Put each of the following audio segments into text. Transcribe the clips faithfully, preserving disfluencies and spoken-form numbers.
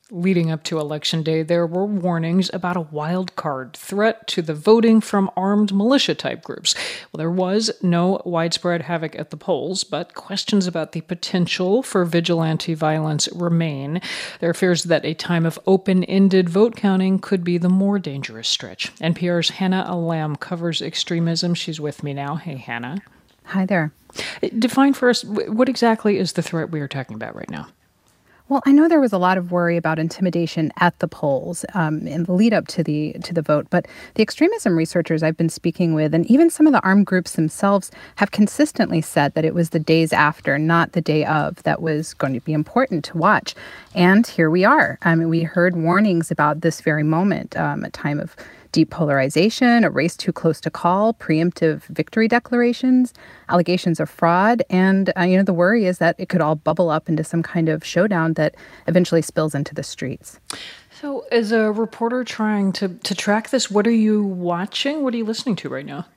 Leading up to Election Day, there were warnings about a wild card threat to the voting from armed militia-type groups. Well, there was no widespread havoc at the polls, but questions about the potential for vigilante violence remain. There are fears that a time of open-ended vote counting could be the more dangerous stretch. N P R's Hannah Alam covers extremism. She's with me now. Hey, Hannah. Hi there. Define for us, what exactly is the threat we are talking about right now? Well, I know there was a lot of worry about intimidation at the polls um, in the lead up to the to the vote, but the extremism researchers I've been speaking with, and even some of the armed groups themselves, have consistently said that it was the days after, not the day of, that was going to be important to watch. And here we are. I mean, we heard warnings about this very moment, um, a time of deep polarization, a race too close to call, preemptive victory declarations, allegations of fraud, and uh, you know the worry is that it could all bubble up into some kind of showdown that eventually spills into the streets. So, as a reporter trying to to track this, what are you watching? What are you listening to right now?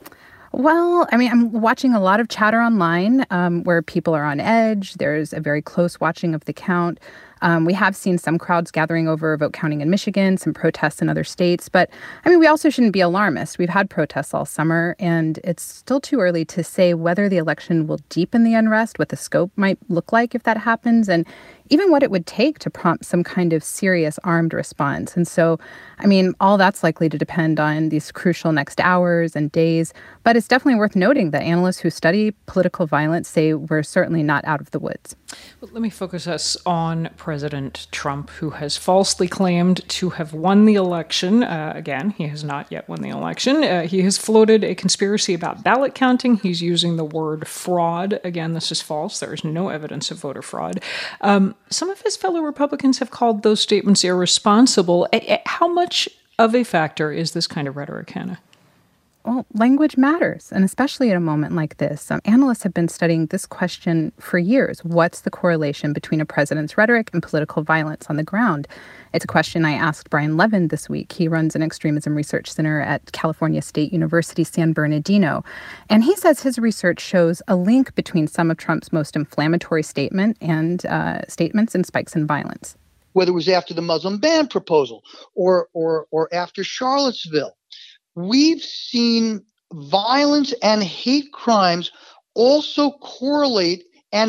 Well, I mean, I'm watching a lot of chatter online um, where people are on edge. There's a very close watching of the count. Um, we have seen some crowds gathering over vote counting in Michigan, some protests in other states. But, I mean, we also shouldn't be alarmist. We've had protests all summer, and it's still too early to say whether the election will deepen the unrest, what the scope might look like if that happens, and even what it would take to prompt some kind of serious armed response. And so, I mean, all that's likely to depend on these crucial next hours and days. But it's definitely worth noting that analysts who study political violence say we're certainly not out of the woods. Well, let me focus us on President Trump, who has falsely claimed to have won the election. Uh, again, he has not yet won the election. Uh, he has floated a conspiracy about ballot counting. He's using the word fraud. Again, this is false. There is no evidence of voter fraud. Um, some of his fellow Republicans have called those statements irresponsible. How much of a factor is this kind of rhetoric, Hannah? Well, language matters, and especially at a moment like this. Um, analysts have been studying this question for years. What's the correlation between a president's rhetoric and political violence on the ground? It's a question I asked Brian Levin this week. He runs an extremism research center at California State University, San Bernardino. And he says his research shows a link between some of Trump's most inflammatory statement and uh, statements and spikes in violence. Whether it was after the Muslim ban proposal or or or after Charlottesville, we've seen violence and hate crimes also correlate and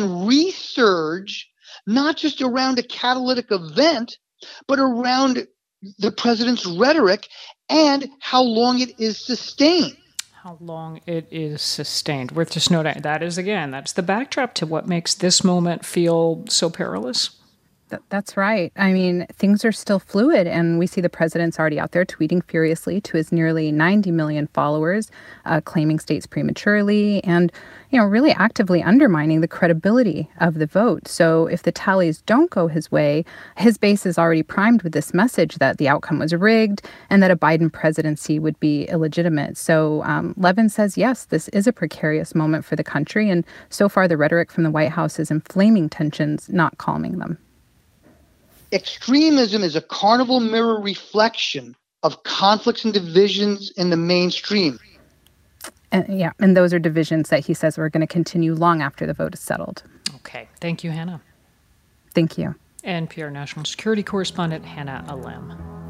resurge, not just around a catalytic event, but around the president's rhetoric and how long it is sustained. How long it is sustained. Worth just noting, that is, again, that's the backdrop to what makes this moment feel so perilous. That's right. I mean, things are still fluid, and we see the president's already out there tweeting furiously to his nearly ninety million followers, uh, claiming states prematurely and, you know, really actively undermining the credibility of the vote. So if the tallies don't go his way, his base is already primed with this message that the outcome was rigged and that a Biden presidency would be illegitimate. So um, Levin says, yes, this is a precarious moment for the country, and so far the rhetoric from the White House is inflaming tensions, not calming them. Extremism is a carnival mirror reflection of conflicts and divisions in the mainstream. And, yeah, and those are divisions that he says are going to continue long after the vote is settled. Okay. Thank you, Hannah. Thank you. N P R national security correspondent Hannah Alam.